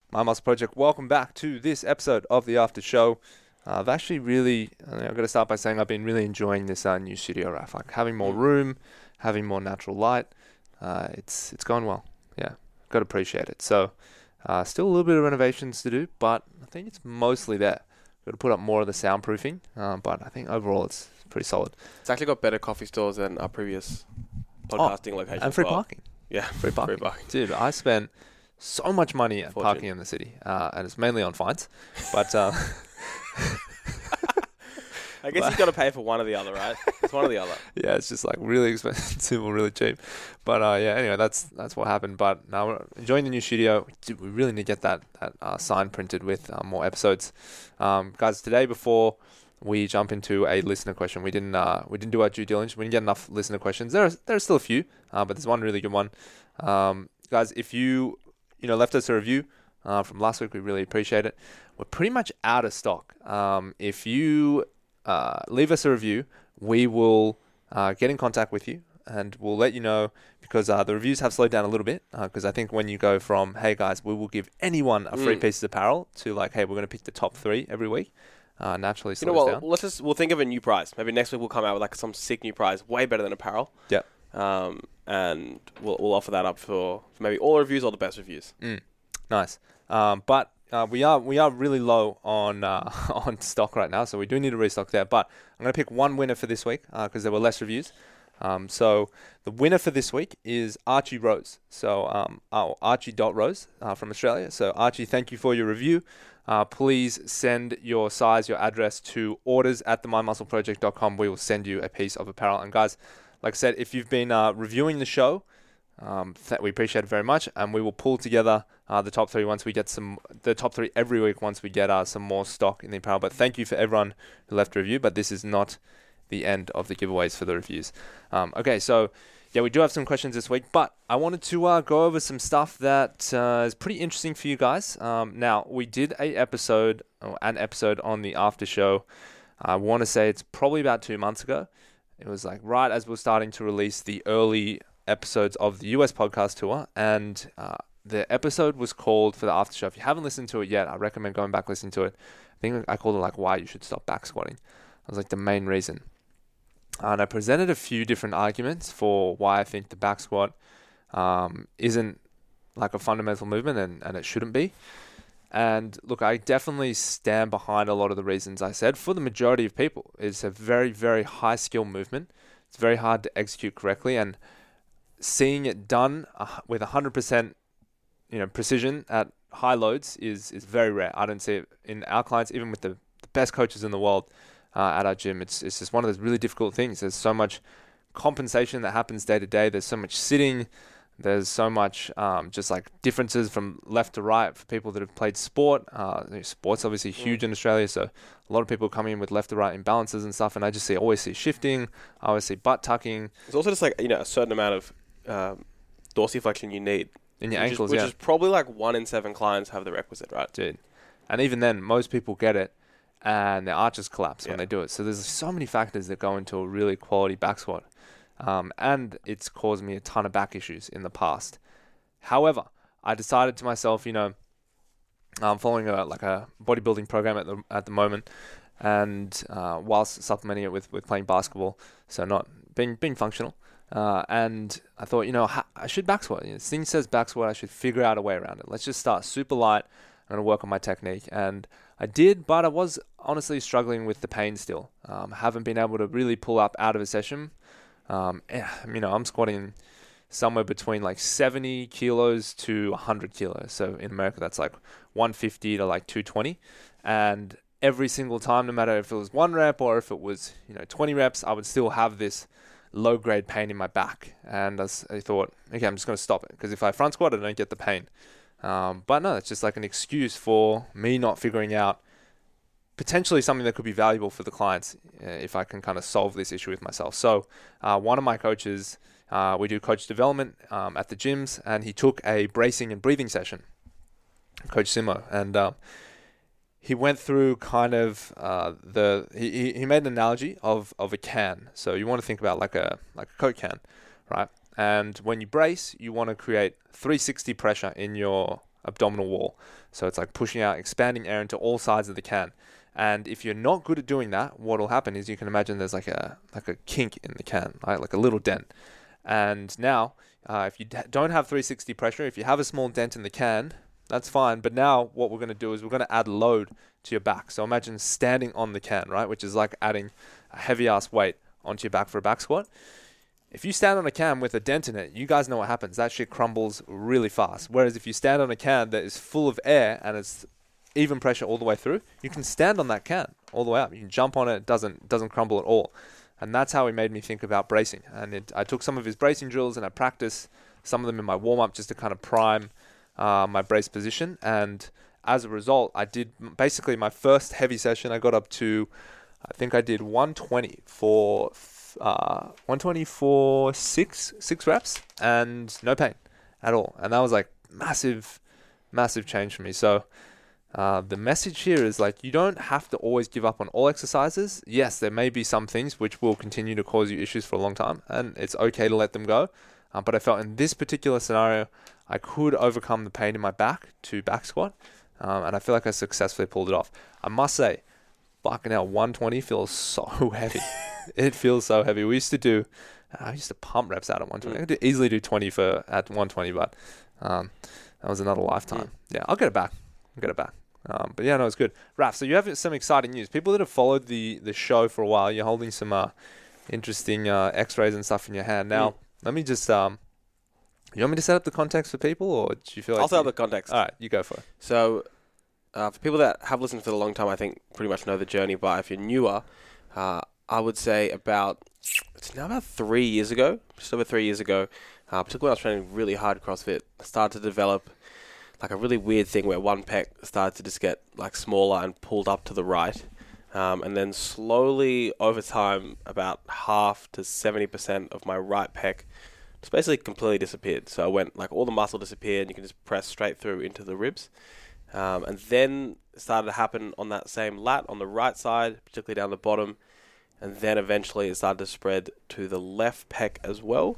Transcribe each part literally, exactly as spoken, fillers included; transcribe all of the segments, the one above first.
My Muscle Project, welcome back to this episode of the After Show. Uh, I've actually really, I mean, I've got to start by saying I've been really enjoying this uh, new studio, Raf. Like having more room, having more natural light. Uh, it's it's gone well. Yeah, got to appreciate it. So, uh, still a little bit of renovations to do, but I think it's mostly there. Got to put up more of the soundproofing, uh, but I think overall it's pretty solid. It's actually got better coffee stores than our previous podcasting oh, location. And free well. parking. Yeah, free parking. free parking. Dude, I spent so much money at Fortune. parking in the city, uh, and it's mainly on fines. But uh, I guess you've got to pay for one or the other, right? It's one or the other. Yeah, it's just like really expensive or really cheap. But uh, yeah, anyway, that's that's what happened. But now we're enjoying the new studio. Dude, we really need to get that that uh, sign printed with uh, more episodes, um, guys. Today, before we jump into a listener question, we didn't uh, we didn't do our due diligence. We didn't get enough listener questions. There are there are still a few, uh, but there's one really good one, um, guys. If you you know left us a review uh, from last week, we really appreciate it. We're pretty much out of stock. Um, if you uh, leave us a review, we will uh, get in contact with you and we'll let you know, because uh, the reviews have slowed down a little bit, because uh, I think when you go from, hey guys, we will give anyone a free mm. piece of apparel, to like, hey, we're going to pick the top three every week, uh, naturally slows you know what, down. Let's just, we'll think of a new prize. Maybe next week we'll come out with like some sick new prize, way better than apparel. Yeah. Um, and we'll, we'll offer that up for, for maybe all reviews or the best reviews. Mm. Nice. Um, but Uh, we are we are really low on uh, on stock right now, so we do need to restock there. But I'm going to pick one winner for this week because uh, there were less reviews. Um, so the winner for this week is Archie Rose. So um, oh, Archie dot Rose uh, from Australia. So Archie, thank you for your review. Uh, please send your size, your address to orders at the my muscle project dot com. We will send you a piece of apparel. And guys, like I said, if you've been uh, reviewing the show, Um, th- we appreciate it very much, and we will pull together uh, the top three once we get some, the top three every week once we get uh, some more stock in the apparel. But thank you for everyone who left a review, but this is not the end of the giveaways for the reviews. Um, okay, so yeah, we do have some questions this week, but I wanted to uh, go over some stuff that uh, is pretty interesting for you guys. Um, now, we did a episode, or an episode on the after show. I want to say it's probably about two months ago. It was like right as we're starting to release the early episodes of the U S podcast tour, and uh, the episode was called, for the after show, if you haven't listened to it yet, I recommend going back listening to it. I think I called it like why you should stop back squatting. That was like the main reason, and I presented a few different arguments for why I think the back squat um, isn't like a fundamental movement, and, and it shouldn't be. And look, I definitely stand behind a lot of the reasons I said. For the majority of people, it's a very, very high skill movement. It's very hard to execute correctly, and seeing it done uh, with one hundred percent you know, precision at high loads is, is very rare. I don't see it in our clients, even with the, the best coaches in the world uh, at our gym. It's it's just one of those really difficult things. There's so much compensation that happens day to day. There's so much sitting. There's so much um, just like differences from left to right for people that have played sport. Uh, sport's obviously huge in Australia, so a lot of people come in with left to right imbalances and stuff, and I just see always see shifting. I always see butt tucking. There's also just like, you know, a certain amount of um, dorsiflexion you need in your which ankles, is, which yeah. is probably like one in seven clients have the requisite, right? Dude, and even then, most people get it, and their arches collapse yeah. when they do it. So there's so many factors that go into a really quality back squat, um, and it's caused me a ton of back issues in the past. However, I decided to myself, you know, I'm following a like a bodybuilding program at the at the moment, and uh, whilst supplementing it with with playing basketball, so not being being functional. Uh, and I thought, you know, I should back squat. You know, this thing says back squat. I should figure out a way around it. Let's just start super light. I'm going to work on my technique. And I did, but I was honestly struggling with the pain still. Um, haven't been able to really pull up out of a session. Um, you know, I'm squatting somewhere between like seventy kilos to one hundred kilos. So in America, that's like one fifty to like two twenty. And every single time, no matter if it was one rep or if it was, you know, twenty reps, I would still have this low-grade pain in my back, and as I thought, okay, I'm just going to stop it, because if I front squat, I don't get the pain. Um, but no, it's just like an excuse for me not figuring out potentially something that could be valuable for the clients uh, if I can kind of solve this issue with myself. So uh, one of my coaches, uh, we do coach development um, at the gyms, and he took a bracing and breathing session, Coach Simo, and um, he went through kind of uh, the he, he made an analogy of, of a can. So you want to think about like a like a Coke can, right? And when you brace, you want to create three sixty pressure in your abdominal wall. So it's like pushing out, expanding air into all sides of the can. And if you're not good at doing that, what will happen is you can imagine there's like a like a kink in the can, right? Like a little dent. And now, uh, if you d- don't have three sixty pressure, if you have a small dent in the can, that's fine. But now what we're going to do is we're going to add load to your back. So imagine standing on the can, right? Which is like adding a heavy ass weight onto your back for a back squat. If you stand on a can with a dent in it, you guys know what happens. That shit crumbles really fast. Whereas if you stand on a can that is full of air and it's even pressure all the way through, you can stand on that can all the way up. You can jump on it. It doesn't, doesn't crumble at all. And that's how he made me think about bracing. And it, I took some of his bracing drills and I practiced some of them in my warm-up just to kind of prime uh, my brace position. And as a result, I did basically my first heavy session. I got up to, I think I did one twenty for uh, one twenty for six six reps and no pain at all. And that was like massive, massive change for me. So Uh, the message here is like you don't have to always give up on all exercises. Yes, there may be some things which will continue to cause you issues for a long time, and it's okay to let them go. Uh, but I felt in this particular scenario, I could overcome the pain in my back to back squat, um, and I feel like I successfully pulled it off. I must say, fucking hell, one twenty feels so heavy. It feels so heavy. We used to do, I used to pump reps out at one twenty. I could do, easily do twenty for at one twenty, but um, that was another lifetime. Yeah, yeah I'll get it back. I'll get it back. Um, but yeah, no, it's good. Raf, so you have some exciting news. People that have followed the, the show for a while, you're holding some uh, interesting uh, x-rays and stuff in your hand. Now, mm. let me just, um, you want me to set up the context for people, or do you feel like... I'll set you, up the context. All right, you go for it. So, uh, for people that have listened for a long time, I think pretty much know the journey, but if you're newer, uh, I would say about, it's now about three years ago, just over three years ago, uh, particularly when I was training really hard CrossFit, I started to develop like a really weird thing where one pec started to just get like smaller and pulled up to the right. Um, and then slowly over time, about half to seventy percent of my right pec just basically completely disappeared. So I went like all the muscle disappeared and you can just press straight through into the ribs. Um, and then it started to happen on that same lat on the right side, particularly down the bottom. And then eventually it started to spread to the left pec as well.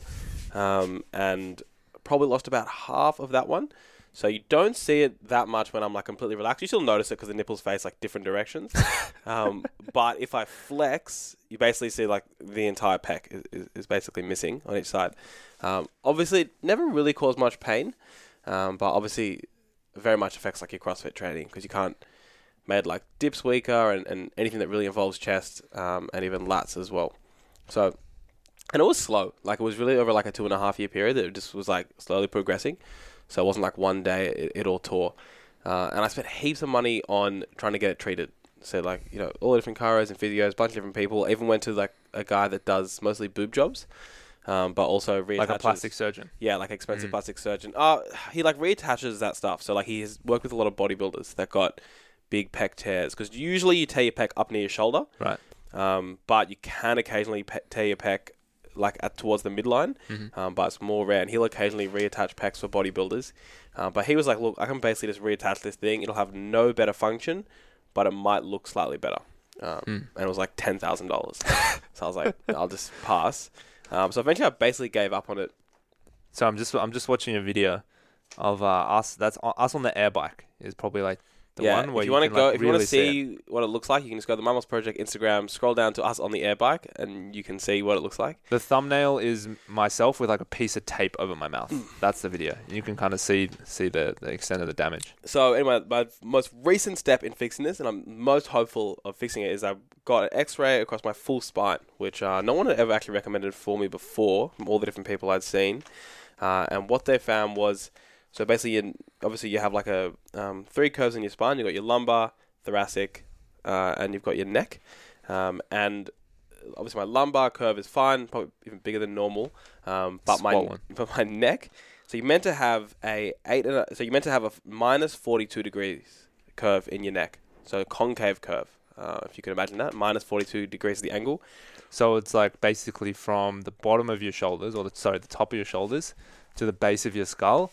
Um, and probably lost about half of that one. So you don't see it that much when I'm like completely relaxed. You still notice it because the nipples face like different directions. um, but if I flex, you basically see like the entire pec is, is, is basically missing on each side. Um, obviously, it never really caused much pain, um, but obviously very much affects like your CrossFit training because you can't make like dips weaker and, and anything that really involves chest um, and even lats as well. So, and it was slow. Like it was really over like a two and a half year period that it just was like slowly progressing. So it wasn't like one day it, it all tore. Uh, and I spent heaps of money on trying to get it treated. So like, you know, all the different chiros and physios, a bunch of different people. I even went to like a guy that does mostly boob jobs, um, but also reattaches. Like a plastic surgeon? Yeah, like expensive mm. plastic surgeon. Uh, he like reattaches that stuff. So like he has worked with a lot of bodybuilders that got big pec tears. Because usually you tear your pec up near your shoulder. Right. Um, but you can occasionally pe- tear your pec like at towards the midline, mm-hmm. um, but it's more rare. And he'll occasionally reattach pecs for bodybuilders. Uh, but he was like, look, I can basically just reattach this thing. It'll have no better function, but it might look slightly better. Um, mm. And it was like ten thousand dollars. So I was like, I'll just pass. Um, so eventually I basically gave up on it. So I'm just I'm just watching a video of uh, us. That's us on the air bike is probably like the yeah, one where if you, you want to go, like if you want to see see what it looks like, you can just go to the Mamos Project Instagram, scroll down to us on the air bike, and you can see what it looks like. The thumbnail is myself with like a piece of tape over my mouth. Mm. That's the video. You can kind of see see the, the extent of the damage. So anyway, my most recent step in fixing this, and I'm most hopeful of fixing it, is I've got an X-ray across my full spine, which uh, no one had ever actually recommended for me before from all the different people I'd seen. Uh, and what they found was, so basically, you, obviously you have like a um, three curves in your spine. You've got your lumbar, thoracic, uh, and you've got your neck. Um, and obviously my lumbar curve is fine, probably even bigger than normal. Um, but Swollen. my but my neck, so you're meant to have a eight. And a, so you're meant to have a minus forty-two degrees curve in your neck. So a concave curve, uh, if you can imagine that, minus forty-two degrees of the angle. So it's like basically from the bottom of your shoulders, or the, sorry, the top of your shoulders to the base of your skull.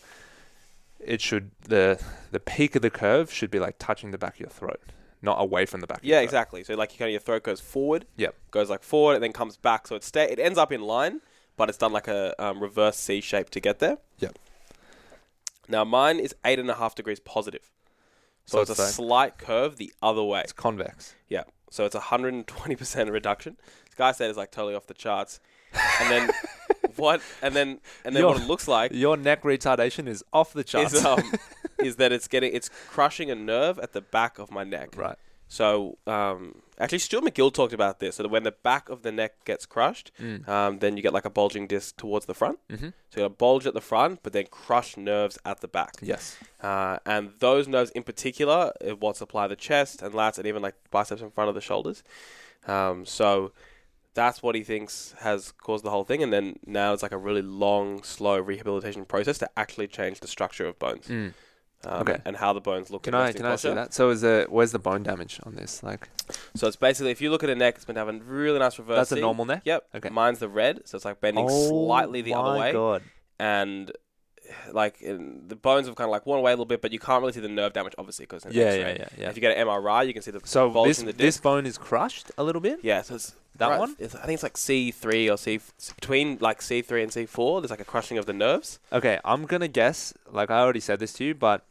It should the the peak of the curve should be like touching the back of your throat, not away from the back. Of yeah, your throat. exactly. So like you kind of your throat goes forward. Yep. Goes like forward and then comes back. So it stay it ends up in line, but it's done like a um, reverse C shape to get there. Yep. Now, mine is eight and a half degrees positive. So, So it's, it's a like- slight curve the other way. It's convex. Yeah. So it's a one hundred twenty percent reduction. This guy said it's like totally off the charts. And then what and then and then Your- what it looks like Your neck retardation is off the charts. is um is that it's getting it's crushing a nerve at the back of my neck. right. So um actually Stuart McGill talked about this. So that when the back of the neck gets crushed, Mm. um, then you get like a bulging disc towards the front. Mm-hmm. So you got a bulge at the front, but then crushed nerves at the back. Yes. Uh, and those nerves in particular are what supply the chest and lats and even like biceps in front of the shoulders. Um, so that's what he thinks has caused the whole thing. And then now it's like a really long, slow rehabilitation process to actually change the structure of bones. Mm. Um, Okay. And how the bones look. Can in I resting can I see posture. that? So is the where's the bone damage on this? Like So it's basically, if you look at a neck, it's been having really nice reverse. that's a seam. normal neck. Yep. Okay. Mine's the red, so it's like bending slightly the other way. God. And like in, the bones have kind of like worn away a little bit, but you can't really see the nerve damage, obviously, because it's an Yeah, X-ray. yeah, yeah, yeah. If you get an M R I, you can see the So bulge this in the this disc. bone is crushed a little bit. Yeah, so it's That right, one? It's, I think it's like C three or C between like C three and C four. There's like a crushing of the nerves. Okay, I'm gonna guess. Like I already said this to you, but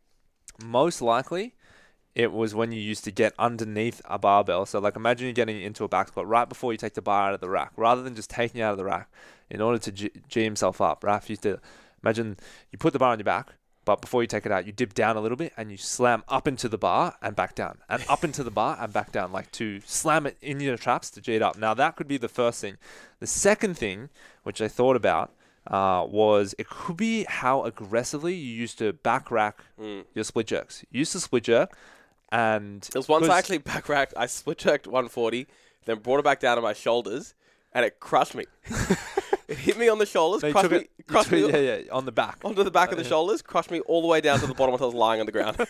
most likely it was when you used to get underneath a barbell. So like imagine you're getting into a back squat right before you take the bar out of the rack, rather than just taking it out of the rack. In order to G, G himself up, Raf used to imagine you put the bar on your back, but before you take it out, you dip down a little bit and you slam up into the bar and back down, and up into the bar and back down, like to slam it in your traps to G it up. Now that could be the first thing. The second thing, which I thought about, uh, was it could be how aggressively you used to back rack Mm. your split jerks. You used to split jerk, and There was once 'cause- I actually back racked. I split jerked one forty, then brought it back down to my shoulders, and it crushed me. It hit me on the shoulders, No, you crushed took me, it- you crushed took- me yeah, yeah, on the back. onto the back of the Yeah. shoulders, crushed me all the way down to the bottom until I was lying on the ground.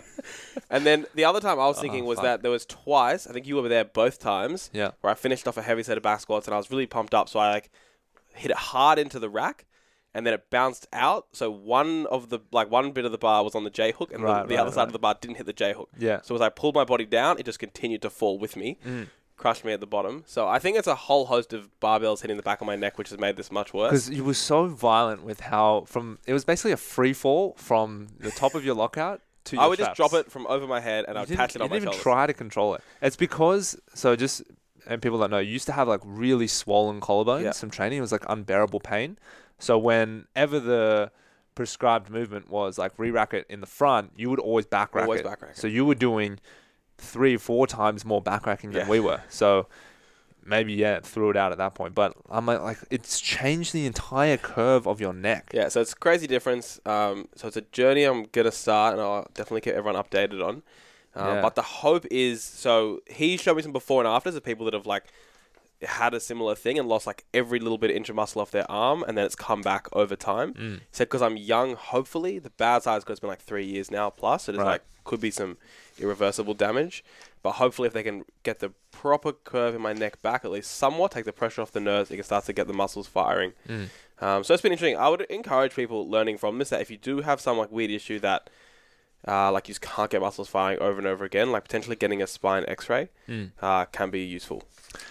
And then the other time I was thinking Oh, was fuck. that there was twice, I think you were there both times, Yeah. where I finished off a heavy set of back squats and I was really pumped up. So I like hit it hard into the rack and then it bounced out. So one of the, like one bit of the bar was on the J hook and Right, the, the right, other side right. of the bar didn't hit the J hook. Yeah. So as I pulled my body down, it just continued to fall with me, Mm. crushed me at the bottom. So I think it's a whole host of barbells hitting the back of my neck, which has made this much worse. Because you were so violent with how from it was basically a free fall from the top of your lockout to your I would just traps. drop it from over my head and I You would didn't- attach it on you my didn't even shoulders. try to control it. It's because so just and people don't know, you used to have like really swollen collarbones Yeah. from training. It was like unbearable pain. So whenever the prescribed movement was like re-rack it in the front, you would always back rack Always it. back rack it. So you were doing three, four times more back racking than Yeah. we were. So maybe yeah, threw it out at that point. But I'm like, like it's changed the entire curve of your neck. Yeah, so it's a crazy difference. Um, so it's a journey I'm going to start, and I'll definitely keep everyone updated on. Uh, Yeah. But the hope is, so he showed me some before and afters of people that have like had a similar thing and lost like every little bit of intramuscle off their arm, and then it's come back over time. Mm. He said, because I'm young, hopefully, the bad side is because it's been like three years now plus, so there's Right. like, could be some irreversible damage. But hopefully if they can get the proper curve in my neck back, at least somewhat, take the pressure off the nerves, it can start to get the muscles firing. Mm. Um, so it's been interesting. I would encourage people learning from this that if you do have some like weird issue that uh, like you just can't get muscles firing over and over again, like potentially getting a spine x-ray Mm. uh, can be useful.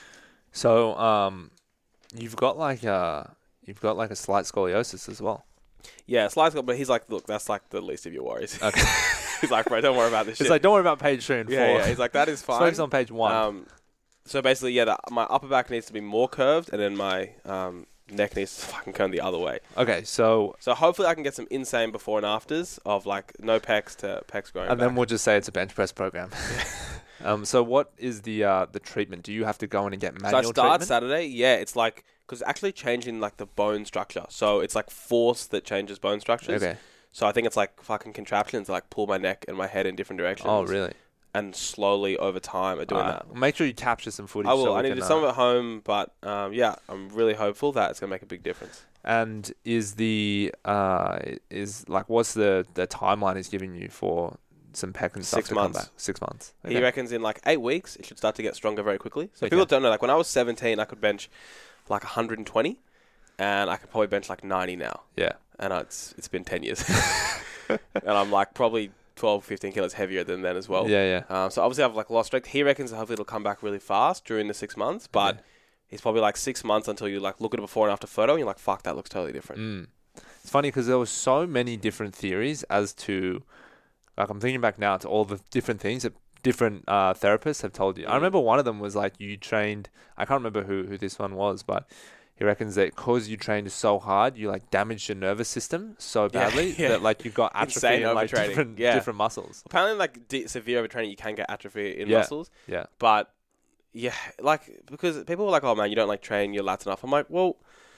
So um, you've got like a you've got like a slight scoliosis as well. Yeah, Sly's got, but he's like, look, that's like the least of your worries. Okay. He's like, bro, don't worry about this It's shit. like don't worry about page three and yeah, four. yeah. He's like, that is fine. Focus on page one. Um, so basically, yeah, the, my upper back needs to be more curved, and then my um, neck needs to fucking turn the other way. okay, so So hopefully I can get some insane before and afters of like no pecs to pecs going and back. then we'll just say it's a bench press program. um, so what is the uh, the treatment? Do you have to go in and get So I manual start treatment? Saturday. Yeah, it's like because it's actually changing like the bone structure. So it's like force that changes bone structures. Okay. So I think it's like fucking contraptions to like pull my neck and my head in different directions. Oh, really? And slowly over time are doing Alright, that. Make sure you capture some footage. I will. so we I need to can, do uh, some at home, but um, yeah, I'm really hopeful that it's gonna make a big difference. And is the uh is like what's the the timeline he's giving you for some pec and stuff Six to months. come back? Six months. He reckons in like eight weeks it should start to get stronger very quickly. So Okay. people don't know. Like when I was seventeen, I could bench like one hundred twenty, and I could probably bench like ninety now. Yeah. And it's it's been ten years, and I'm like probably twelve, fifteen kilos heavier than then as well. Yeah, yeah. Um, so obviously I've like lost strength. He reckons that hopefully it'll come back really fast during the six months, but Okay. it's probably like six months until you like look at a before and after photo and you're like, fuck, that looks totally different. Mm. It's funny because there were so many different theories as to, like I'm thinking back now to all the different things that different uh, therapists have told you. I remember one of them was like you trained, I can't remember who, who this one was, but he reckons that because you trained so hard, you like damaged your nervous system so badly yeah, yeah. that like you got atrophy in like different, yeah. different muscles. Apparently, like de- severe overtraining, you can get atrophy in Yeah. muscles. Yeah. But yeah, like because people were like, "Oh man, you don't like train your lats enough." I'm like, well,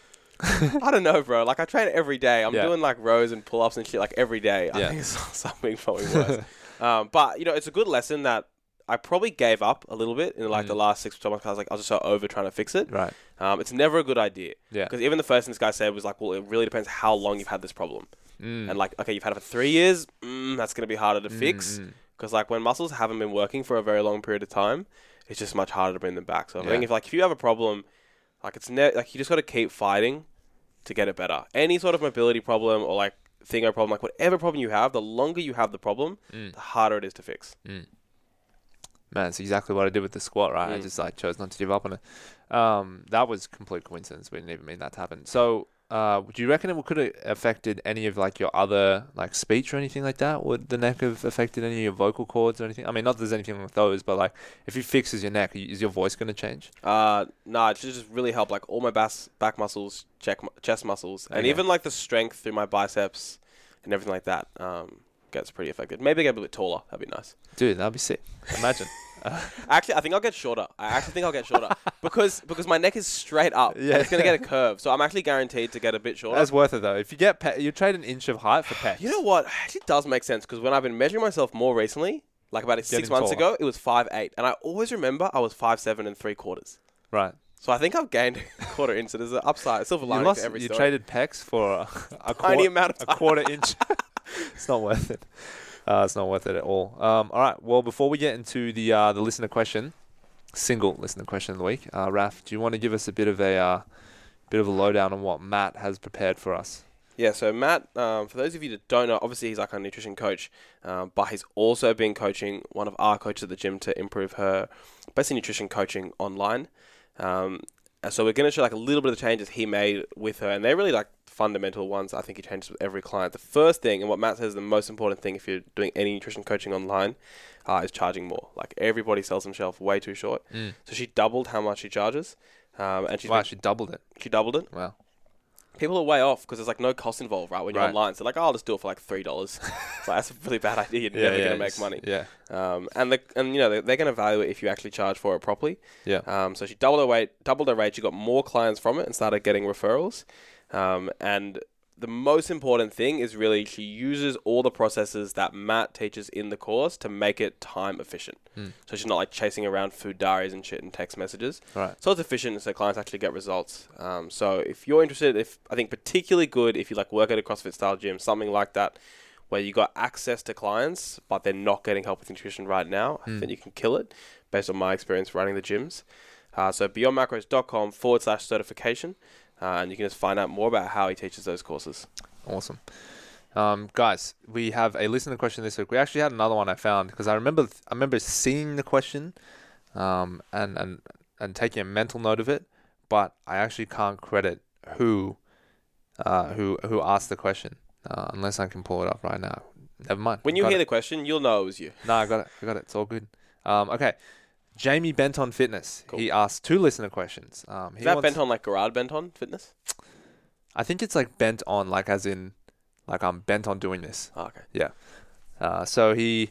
I don't know, bro. Like I train every day. I'm Yeah. doing like rows and pull ups and shit like every day. I Yeah. think it's something probably worse. um, but you know, it's a good lesson that I probably gave up a little bit in like Mm. the last six to twelve months. I was like, I was just so over trying to fix it. Right. Um, it's never a good idea. Yeah. Because even the first thing this guy said was like, well, it really depends how long you've had this problem. Mm. And like, okay, you've had it for three years. Mm, that's going to be harder to fix. Mm, mm. Because like when muscles haven't been working for a very long period of time, it's just much harder to bring them back. So I Yeah. think if like if you have a problem, like it's ne- like you just got to keep fighting to get it better. Any sort of mobility problem or like thingo problem, like whatever problem you have, the longer you have the problem, Mm. the harder it is to fix. Mm. Man, it's exactly what I did with the squat, right? I Mm. just like chose not to give up on it. Um, that was complete coincidence. We didn't even mean that to happen. So, uh, do you reckon it could have affected any of like your other like speech or anything like that? Would the neck have affected any of your vocal cords or anything? I mean, not that there's anything wrong with those, but like if it fixes your neck, is your voice going to change? Uh, nah, it should just really help like all my bas- back muscles, check mu- chest muscles, and Okay. even like the strength through my biceps and everything like that. Um, gets pretty affected. Maybe get a bit taller. That'd be nice. Dude, that'd be sick. Imagine. Actually, I think I'll get shorter. I actually think I'll get shorter because because my neck is straight up. Yeah. Yeah, it's gonna get a curve, so I'm actually guaranteed to get a bit shorter. That's worth it though. If you get pe- you trade an inch of height for pecs. You know what? Actually, it does make sense because when I've been measuring myself more recently, like about six Getting months taller. ago, it was five eight, and I always remember I was five seven and three quarters. Right. So I think I've gained a quarter inch. So there's an upside, a silver You lining lost. to every You story. traded pecs for a, a, Tiny quar- amount of a time. quarter inch. It's not worth it. Uh, it's not worth it at all. Um, all right. Well, before we get into the uh, the listener question, single listener question of the week, uh, Raf, do you want to give us a bit of a uh, bit of a lowdown on what Matt has prepared for us? Yeah, so Matt, um, for those of you that don't know, obviously he's like a nutrition coach, um, but he's also been coaching one of our coaches at the gym to improve her basically nutrition coaching online. Um, and so we're going to show like a little bit of the changes he made with her, and they're really like fundamental ones. I think he changes with every client. The first thing, and what Matt says is the most important thing if you're doing any nutrition coaching online, uh, is charging more. Like everybody sells themselves way too short. Mm. So she doubled how much she charges, um, and she's Wow, been- she doubled it. she doubled it. Wow. People are way off because there's like no cost involved, right? When you're Right. online, so like, oh, I'll just do it for like three dollars. So that's a really bad idea. You're Yeah, never yeah, gonna make it's- money. Yeah. Um, and the and you know they're, they're gonna evaluate if you actually charge for it properly. Yeah. Um, so she doubled her rate, doubled her rate. She got more clients from it and started getting referrals. Um, and the most important thing is really she uses all the processes that Matt teaches in the course to make it time efficient. Mm. So she's not like chasing around food diaries and shit and text messages. Right. So it's efficient, so clients actually get results. Um, so if you're interested, if I think particularly good if you like work at a CrossFit style gym, something like that, where you got access to clients, but they're not getting help with nutrition right now, I Mm. think you can kill it based on my experience running the gyms. Uh, so beyondmacros.com forward slash certification. Uh, and you can just find out more about how he teaches those courses. Awesome. Um, guys, we have a listener question this week. We actually had another one I found because I remember I remember seeing the question um, and, and and taking a mental note of it, but I actually can't credit who uh, who who asked the question uh, unless I can pull it up right now. Never mind. When you Got hear it. the question, you'll know it was you. No, I got it. I got it. It's all good. Um, okay. Jamie Benton Fitness. Cool. He asked two listener questions. Um, he Is that wants- bent on like Gerard Benton Fitness? I think it's like bent on, like as in, like I'm bent on doing this. Oh, okay. Yeah. Uh, so he,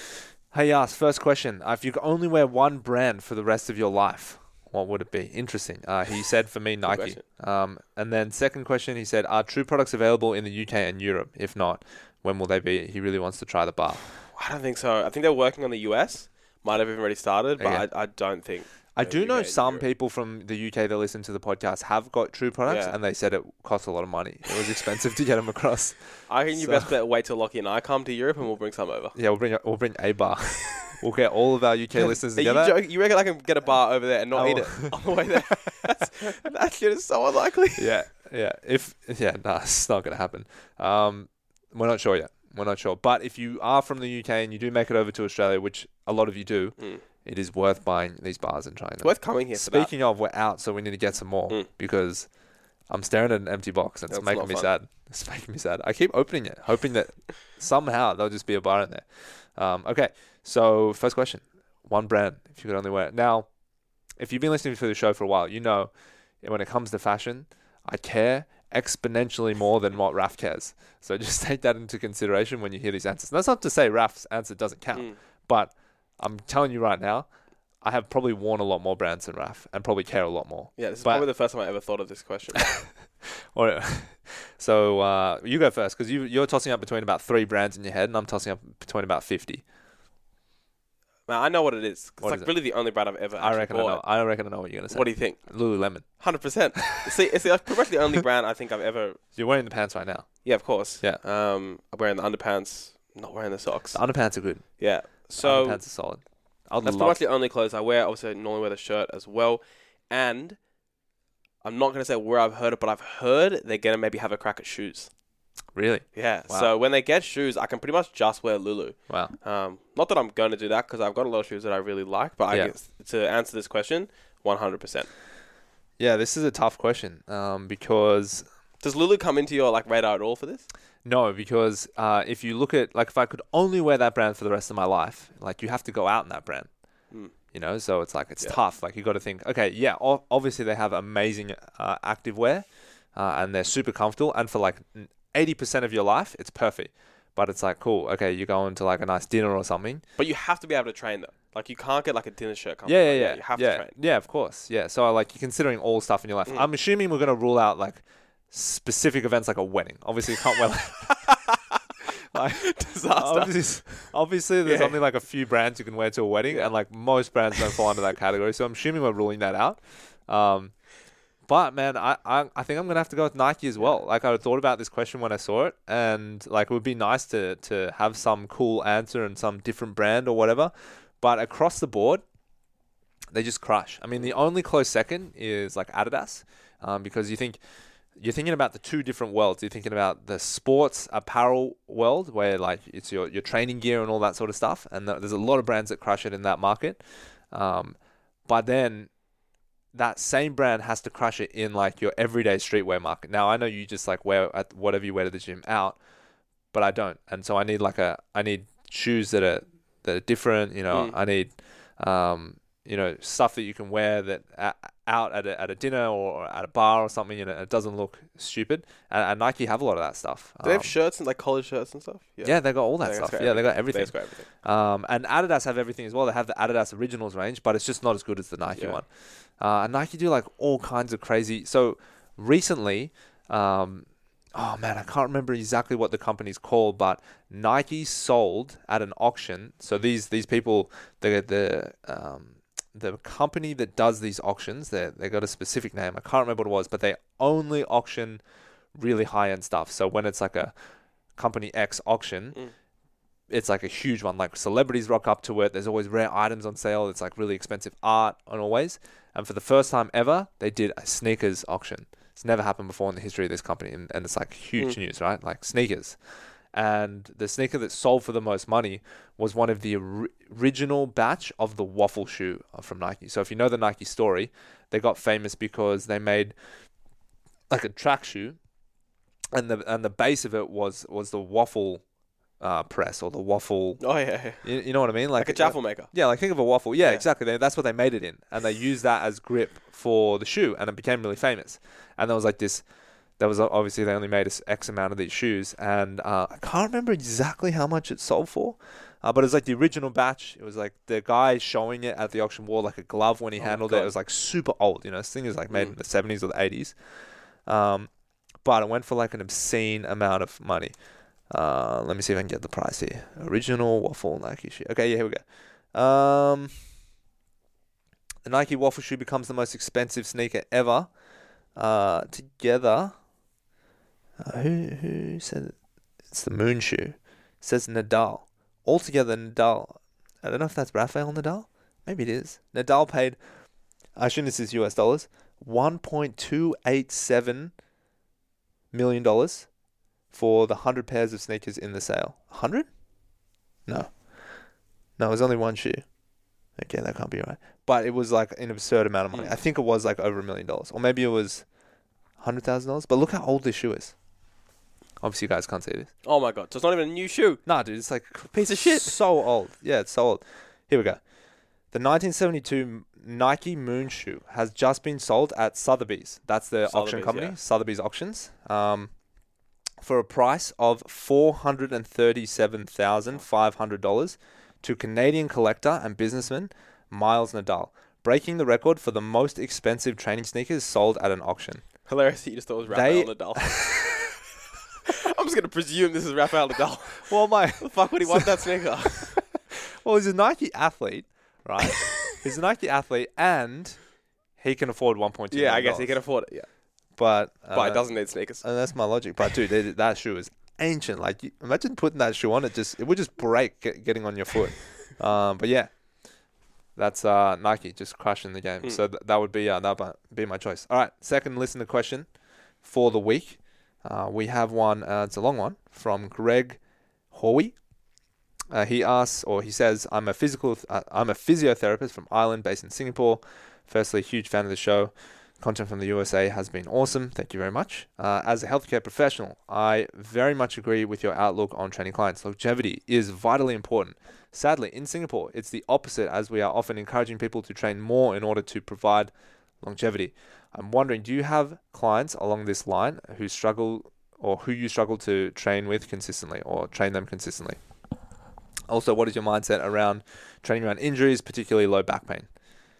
he asked, first question, uh, if you could only wear one brand for the rest of your life, what would it be? Interesting. Uh, he said for me, Nike. question. Um, and then second question, he said, are True products available in the U K and Europe? If not, when will they be? He really wants to try the bar. I don't think so. I think they're working on the U S. Might have even already started, but Okay. I, I don't think. I they're do U K know and some Europe. people from the U K that listen to the podcast have got True products, Yeah. and they said it costs a lot of money. It was expensive to get them across. I think you So- best bet wait till Lockie and I come to Europe and we'll bring some over. Yeah, we'll bring a, we'll bring a bar. We'll get all of our U K listeners Are you, together. joking? You reckon I can get a bar over there and not Oh. eat it on the way there? That's, that shit is so unlikely. yeah, yeah. If yeah, nah, it's not gonna happen. Um, we're not sure yet. We're not sure. But if you are from the U K and you do make it over to Australia, which a lot of you do, Mm. it is worth buying these bars and trying It's them. worth coming here for that. Speaking of, we're out, so we need to get some more Mm. because I'm staring at an empty box and it's That's making not me fun. sad. It's making me sad. I keep opening it, hoping that somehow there'll just be a bar in there. Um, okay, so first question. One brand, if you could only wear it. Now, if you've been listening to the show for a while, you know when it comes to fashion, I care exponentially more than what Raf cares. So just take that into consideration when you hear these answers. And that's not to say Raf's answer doesn't count, Mm. but I'm telling you right now, I have probably worn a lot more brands than Raf and probably care a lot more. Yeah, this is But- probably the first time I ever thought of this question. Or, so uh, you go first because you, you're tossing up between about three brands in your head and I'm tossing up between about fifty. Man, I know what it is. It's What like is it? really the only brand I've ever I actually reckon I know. bought. I reckon I know what you're going to say. What do you think? Lululemon. one hundred percent. See, it's the, pretty much the only brand I think I've ever... You're wearing the pants right now. Yeah, of course. Yeah. Um, I'm wearing the underpants, not wearing the socks. The underpants are good. Yeah. The So underpants are solid. I'd that's pretty love much the only clothes I wear. Obviously, I normally wear the shirt as well. And I'm not going to say where I've heard it, but I've heard they're going to maybe have a crack at shoes. Really? Yeah. Wow. So when they get shoes, I can pretty much just wear Lulu. Wow. Um, not that I'm going to do that because I've got a lot of shoes that I really like, but Yeah. I guess to answer this question, one hundred percent. Yeah, this is a tough question um, because Does Lulu come into your like radar at all for this? no, because uh, if you look at like if I could only wear that brand for the rest of my life, like you have to go out in that brand. Mm. You know, so it's like it's Yeah. tough. Like you got to think, okay, yeah, o- obviously they have amazing uh, active wear, uh, and they're super comfortable, and for like eighty percent of your life, it's perfect. But it's like cool, okay, you're going to like a nice dinner or something. But you have to be able to train though. Like you can't get like a dinner shirt. Yeah, yeah, yeah. You have yeah, to train. yeah, of course, yeah. So like you're considering all stuff in your life. Mm. I'm assuming we're gonna rule out like specific events like a wedding. Obviously, you can't wear. Like, Disaster. obviously, obviously, there's Yeah. only like a few brands you can wear to a wedding, Yeah. and like most brands don't fall under that category. So I'm assuming we're ruling that out. Um, but man, I, I I think I'm gonna have to go with Nike as well. Like I thought about this question when I saw it, and like it would be nice to to have some cool answer and some different brand or whatever. But across the board, they just crush. I mean, the only close second is like Adidas, um, because you think. You're thinking about the two different worlds. You're thinking about the sports apparel world where like it's your, your training gear and all that sort of stuff. And th- there's a lot of brands that crush it in that market. Um, but then that same brand has to crush it in like your everyday streetwear market. Now I know you just like wear at whatever you wear to the gym out, but I don't. And so I need like a, I need shoes that are, that are different, you know, Mm. I need, um, you know, stuff that you can wear that uh, out at a, at a dinner or at a bar or something, and it doesn't look stupid. And, and Nike have a lot of that stuff. Do they have Um, shirts and like college shirts and stuff? yeah, they got all that They stuff. got Yeah, they got everything. They got everything. Um, and Adidas have everything as well. They have the Adidas Originals range, but it's just not as good as the Nike Yeah. one. Uh, and Nike do like all kinds of crazy. So recently, um, oh man, I can't remember exactly what the company's called, but Nike sold at an auction. So these these people, the the um, the company that does these auctions, they they got a specific name. I can't remember what it was, but they only auction really high end stuff. So when it's like a company X auction, Mm. it's like a huge one. Like celebrities rock up to it. There's always rare items on sale. It's like really expensive art and always. And for the first time ever, they did a sneakers auction. It's never happened before in the history of this company, and, and it's like huge Mm. news, right? Like sneakers. And the sneaker that sold for the most money was one of the or- original batch of the waffle shoe from Nike. So if you know the Nike story, they got famous because they made like a track shoe, and the and the base of it was was the waffle uh, press or the waffle. Oh yeah, yeah. You, you know what I mean? Like, a jaffle maker. Yeah, like think of a waffle. Yeah, Yeah. exactly. They, that's what they made it in, and they used that as grip for the shoe, and it became really famous. And there was like this. There was obviously they only made a s- X amount of these shoes, and uh, I can't remember exactly how much it sold for, uh, but it was like the original batch. It was like the guy showing it at the auction wore like a glove when he Oh my handled it. God. It was like super old. You know, this thing is like made Mm. in the seventies or the eighties, um, but it went for like an obscene amount of money. Uh, let me see if I can get the price here. Original waffle Nike shoe. Okay, yeah, here we go. Um, the Nike waffle shoe becomes the most expensive sneaker ever. Uh, together, uh, who who said it? It's the Moon shoe? It says Nadal. Altogether, Nadal. I don't know if that's Rafael Nadal. Maybe it is. Nadal paid. I assume this is U S dollars. One point two eight seven million dollars for the hundred pairs of sneakers in the sale. Hundred? No. No, it was only one shoe. Okay, that can't be right. But it was like an absurd amount of money. Mm. I think it was like over a million dollars. Or maybe it was one hundred thousand dollars. But look how old this shoe is. Obviously, you guys can't see this. Oh my god! So it's not even a new shoe. Nah, dude, it's like Piece of shit. So old. Yeah, it's so old. Here we go. The nineteen seventy-two Nike Moon shoe has just been sold at Sotheby's. That's the auction Sotheby's, company, yeah. Sotheby's Auctions, um, for a price of four hundred thirty-seven thousand five hundred dollars to Canadian collector and businessman Miles Nadal, breaking the record for the most expensive training sneakers sold at an auction. Hilarious that you just thought it was They- Rafael Nadal. I'm just gonna presume this is Rafael Nadal. Well, my The fuck would he want that sneaker? well, he's a Nike athlete, right? He's a Nike athlete, and he can afford one point two. Yeah, I guess he can afford it. Yeah, But uh, but it doesn't need sneakers. And that's my logic. But dude, they, that shoe is ancient. Like, you, imagine putting that shoe on. It just it would just break get, getting on your foot. um, but yeah, that's uh, Nike just crushing the game. Hmm. So th- that would be uh, that would be my choice. All right, second listener question for the week. Uh, we have one. Uh, it's a long one from Greg Howie. Uh, he asks, or he says, "I'm a physical, th- uh, I'm a physiotherapist from Ireland, based in Singapore. Firstly, huge fan of the show. Content from the U S A has been awesome. Thank you very much. Uh, as a healthcare professional, I very much agree with your outlook on training clients. Longevity is vitally important. Sadly, in Singapore, it's the opposite, as we are often encouraging people to train more in order to provide longevity. I'm wondering, do you have clients along this line who struggle, or who you struggle to train with consistently, or train them consistently? Also, what is your mindset around training around injuries, particularly low back pain?"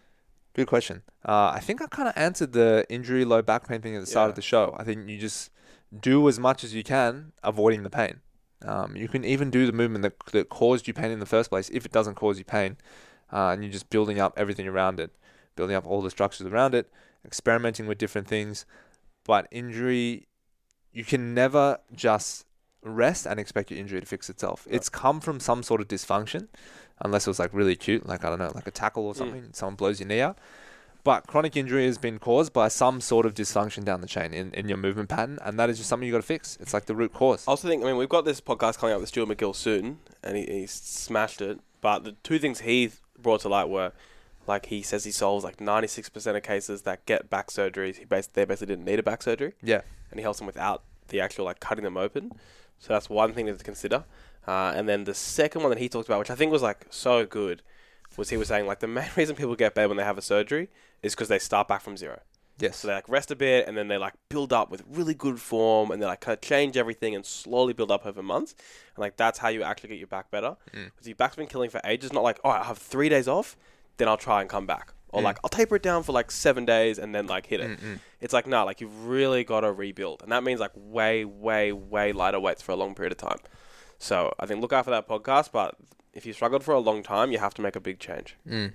Good question. Uh, I think I kind of answered the injury, low back pain thing at the start Yeah. of the show. I think you just do as much as you can, avoiding the pain. Um, you can even do the movement that, that caused you pain in the first place if it doesn't cause you pain. Uh, and you're just building up everything around it, building up all the structures around it, experimenting with different things. But injury, you can never just rest and expect your injury to fix itself. No. It's come from some sort of dysfunction, unless it was like really acute, like, I don't know, like a tackle or something, Mm. someone blows your knee out. But chronic injury has been caused by some sort of dysfunction down the chain in, in your movement pattern, and that is just something you got to fix. It's like the root cause. I also think, I mean, we've got this podcast coming up with Stuart McGill soon, and he, he smashed it. But the two things he brought to light were, like, he says he solves like ninety-six percent of cases that get back surgeries. He basically, they basically didn't need a back surgery. Yeah. And he helps them without the actual, like, cutting them open. So that's one thing to consider. Uh, and then the second one that he talked about, which I think was, like, so good, was he was saying, like, the main reason people get better when they have a surgery is because they start back from zero. Yes. So they, like, rest a bit, and then they, like, build up with really good form, and they, like, kind of change everything and slowly build up over months. And, like, that's how you actually get your back better. Mm. Because your back's been killing for ages. Not like, oh, I have three days off, then I'll try and come back. Or, Mm. like, I'll taper it down for, like, seven days and then, like, hit it. Mm-mm. It's like, no, like, you've really got to rebuild. And that means, like, way, way, way lighter weights for a long period of time. So I think look out for that podcast. But if you struggled for a long time, you have to make a big change. Mm.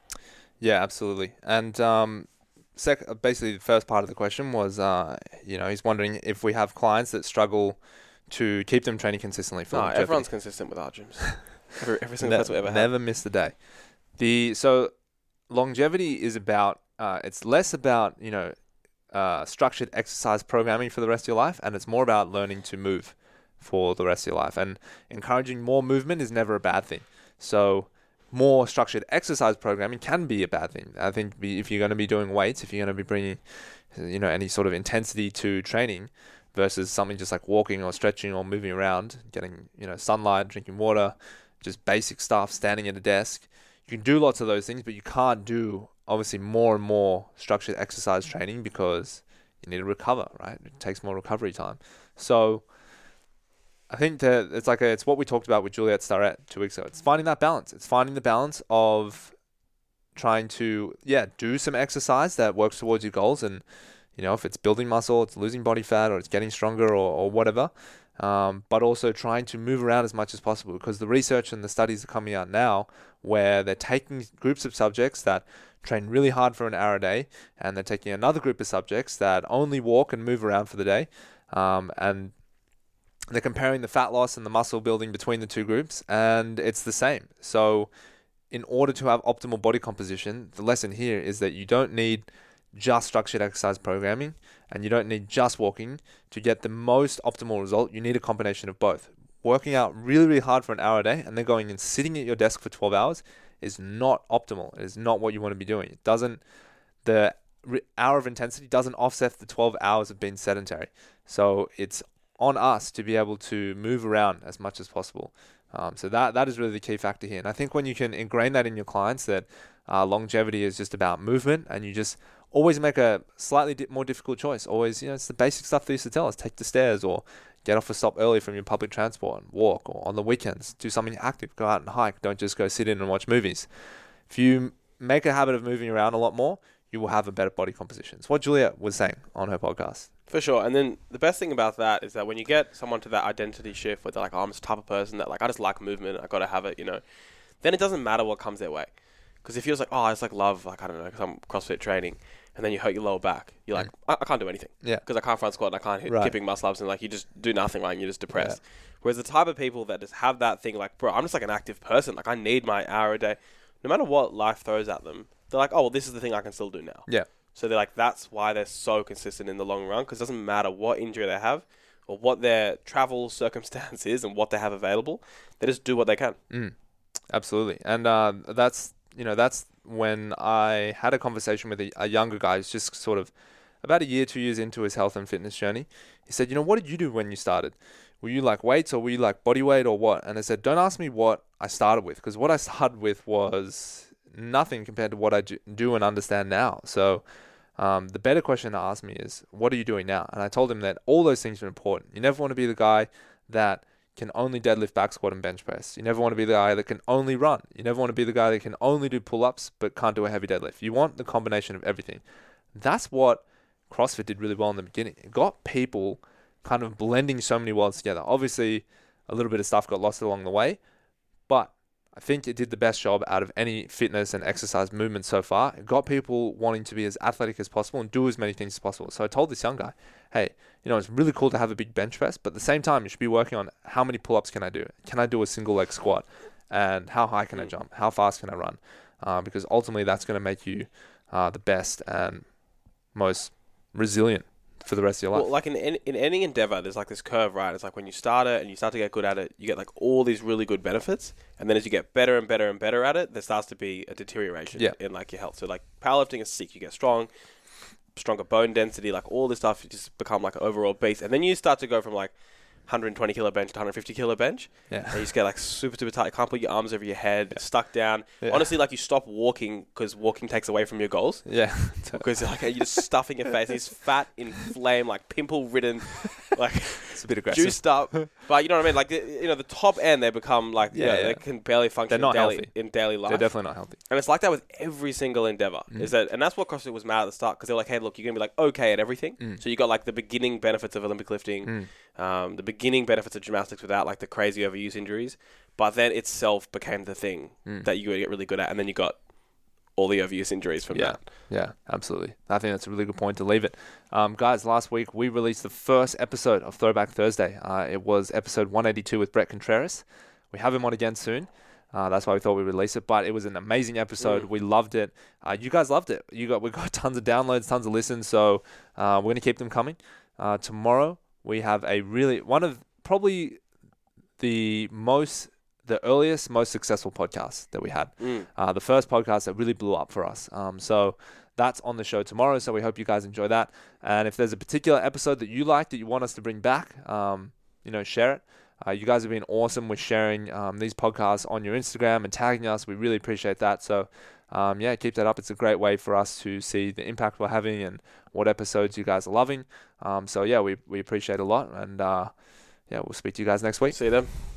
Yeah, absolutely. And um, sec- basically, the first part of the question was, uh, you know, he's wondering if we have clients that struggle to keep them training consistently for No, longevity. everyone's consistent with our gyms. every, every single Ne- person we ever had. never miss a day. The so longevity is about uh, it's less about you know uh, structured exercise programming for the rest of your life, and it's more about learning to move for the rest of your life. And encouraging more movement is never a bad thing. So more structured exercise programming can be a bad thing. I think be, if you're going to be doing weights, if you're going to be bringing you know any sort of intensity to training versus something just like walking or stretching or moving around, getting you know sunlight, drinking water, just basic stuff, standing at a desk. You can do lots of those things, but you can't do obviously more and more structured exercise training because you need to recover, right? It takes more recovery time. So I think that it's like a, it's what we talked about with Juliet Starrett two weeks ago. It's finding that balance. It's finding the balance of trying to, yeah, do some exercise that works towards your goals. And, you know, if it's building muscle, it's losing body fat, or it's getting stronger, or, or whatever. Um, but also trying to move around as much as possible, because the research and the studies are coming out now where they're taking groups of subjects that train really hard for an hour a day, and they're taking another group of subjects that only walk and move around for the day. Um, and they're comparing the fat loss and the muscle building between the two groups, and it's the same. So in order to have optimal body composition, the lesson here is that you don't need just structured exercise programming, and you don't need just walking to get the most optimal result. You need a combination of both. Working out really, really hard for an hour a day and then going and sitting at your desk for twelve hours is not optimal. It is not what you want to be doing. It doesn't, the re- hour of intensity doesn't offset the twelve hours of being sedentary. So it's on us to be able to move around as much as possible. Um, so that that is really the key factor here. And I think when you can ingrain that in your clients, that uh, longevity is just about movement, and you just always make a slightly di- more difficult choice. Always, you know, it's the basic stuff they used to tell us: take the stairs, or get off a stop early from your public transport and walk, or on the weekends do something active, go out and hike. Don't just go sit in and watch movies. If you make a habit of moving around a lot more, you will have a better body composition. It's what Juliet was saying on her podcast. For sure. And then the best thing about that is that when you get someone to that identity shift where they're like, oh, I'm just the type of person that, like, I just like movement, I got to have it, you know, then it doesn't matter what comes their way. Because if you're like, oh, I just like love, like, I don't know, because I'm CrossFit training, and then you hurt your lower back, you're like, mm. I-, I can't do anything. Yeah. Because I can't front squat and I can't hit right. kipping muscle ups, and like you just do nothing, right? And you're just depressed. Yeah. Whereas the type of people that just have that thing, like, bro, I'm just like an active person. Like, I need my hour a day. No matter what life throws at them, they're like, oh, well, this is the thing I can still do now. Yeah. So they're like, that's why they're so consistent in the long run, because it doesn't matter what injury they have or what their travel circumstance is and what they have available. They just do what they can. Mm, absolutely. And uh, that's, you know, that's when I had a conversation with a, a younger guy who's just sort of about a year, two years into his health and fitness journey. He said, you know, what did you do when you started? Were you like weights, or were you like body weight, or what? And I said, don't ask me what I started with, because what I started with was nothing compared to what I do and understand now. So um, the better question to ask me is, what are you doing now? And I told him that all those things are important. You never want to be the guy that can only deadlift, back squat, and bench press. You never want to be the guy that can only run. You never want to be the guy that can only do pull-ups but can't do a heavy deadlift. You want the combination of everything. That's what CrossFit did really well in the beginning. It got people kind of blending so many worlds together. Obviously, a little bit of stuff got lost along the way, but I think it did the best job out of any fitness and exercise movement so far. It got people wanting to be as athletic as possible and do as many things as possible. So I told this young guy, hey, you know, it's really cool to have a big bench press, but at the same time, you should be working on how many pull-ups can I do? Can I do a single leg squat? And how high can I jump? How fast can I run? Uh, because ultimately, that's going to make you uh, the best and most resilient for the rest of your life. Well, like in, in in any endeavor, there's like this curve, right? It's like when you start it and you start to get good at it, you get like all these really good benefits, and then as you get better and better and better at it, there starts to be a deterioration yeah. in like your health. So like powerlifting is sick, you get strong, stronger bone density, like all this stuff, you just become like an overall beast, and then you start to go from like one hundred twenty kilo bench to one hundred fifty kilo bench. Yeah. And you just get like super, super tight. You can't put your arms over your head, yeah. stuck down. Yeah. Honestly, like you stop walking because walking takes away from your goals. Yeah. Because like you're just stuffing your face. It's fat, inflamed, like pimple ridden, like it's a bit aggressive. Juiced up. But you know what I mean? Like, you know, the top end, they become like, yeah, you know, yeah. they can barely function They're not in, daily, healthy. in daily life. They're definitely not healthy. And it's like that with every single endeavor. Mm. Is that, and that's what CrossFit was mad at the start, because they're like, hey, look, you're going to be like okay at everything. Mm. So you got like the beginning benefits of Olympic lifting, mm. um, the beginning benefits of gymnastics without like the crazy overuse injuries. But then itself became the thing mm. that you would get really good at. And then you got all the overuse injuries from yeah. that. Yeah, absolutely. I think that's a really good point to leave it. Um, guys, last week we released the first episode of Throwback Thursday. Uh, it was episode one eighty-two with Brett Contreras. We have him on again soon. Uh, that's why we thought we'd release it. But it was an amazing episode. Mm. We loved it. Uh, you guys loved it. You got We got tons of downloads, tons of listens. So uh, we're going to keep them coming. Uh, tomorrow we have a really, one of probably the most... the earliest, most successful podcast that we had. Mm. Uh, the first podcast that really blew up for us. Um, so that's on the show tomorrow. So we hope you guys enjoy that. And if there's a particular episode that you like that you want us to bring back, um, you know, share it. Uh, you guys have been awesome with sharing um, these podcasts on your Instagram and tagging us. We really appreciate that. So um, yeah, keep that up. It's a great way for us to see the impact we're having and what episodes you guys are loving. Um, so yeah, we, we appreciate it a lot. And uh, yeah, we'll speak to you guys next week. See you then.